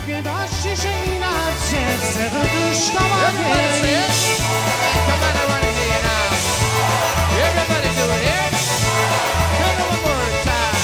Everybody say it. Come on, I want to hear you now. Everybody do it here. Come on, one more time.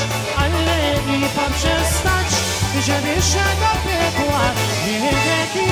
Żeby się dopykła, nie wie